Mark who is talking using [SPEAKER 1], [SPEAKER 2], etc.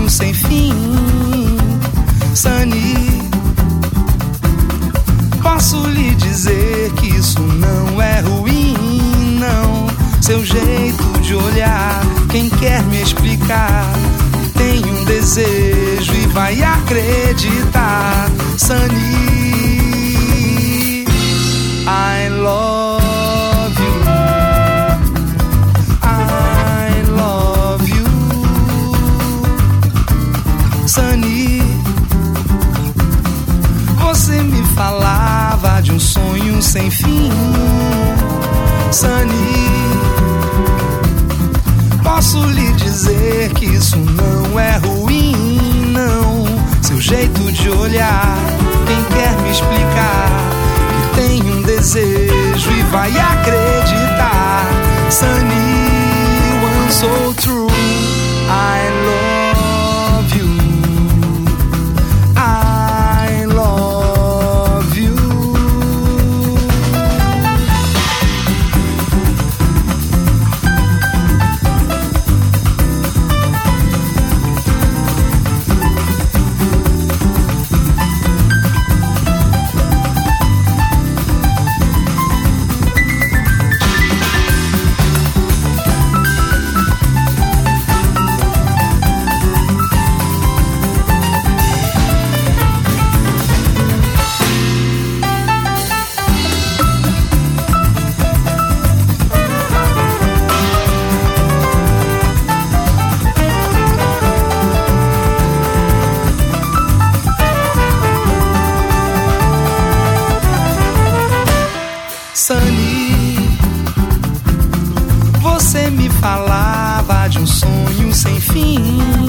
[SPEAKER 1] sonho sem fim. Sunny, posso lhe dizer que isso não é ruim, não. Seu jeito de olhar, quem quer me explicar, tem um desejo e vai acreditar. Sunny, I love you, I love you. Sunny, você me falava de um sonho sem fim. Sunny, posso lhe dizer que isso não é ruim, não. Seu jeito de olhar, quem quer me explicar, que tem um desejo e vai acreditar. Sunny, one so true, I love you, I love you. Sunny, você me falava de um sonho sem fim.